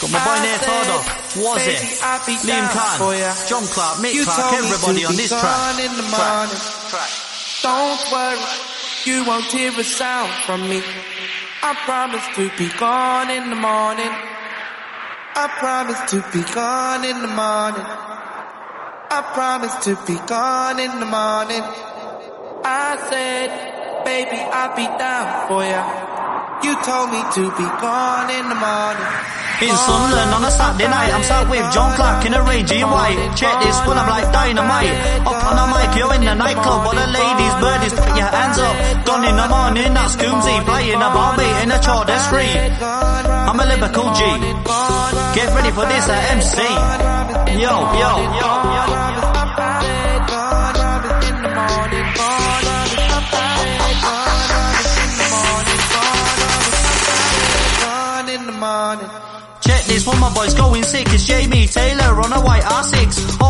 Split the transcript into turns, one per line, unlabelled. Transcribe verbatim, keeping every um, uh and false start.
Got my boy Nate Todo, Wazzy, Liam Khan, John Clark, Mick Clark, everybody on this track.
In the morning.
Track.
Don't worry, you won't hear a sound from me. I promise to be gone in the morning. I promise to be gone in the morning. I promise to be gone in the morning. I said, baby, I'll be down for ya. You told me to be gone in the morning.
In Sunderland on a Saturday night, I'm sat with John Clark in a raging white. Check this, full of like dynamite. Up on the mic, you're in the nightclub, while the ladies, birdies, put your hands up. Done in the morning, that's Coomsy, playing a bar beat in a chore, that's free. I'm a lyrical G. Get ready for this at M C. Yo, yo, yo, yo. Check this, one my boys going sick. It's Jamie Taylor on a white R six.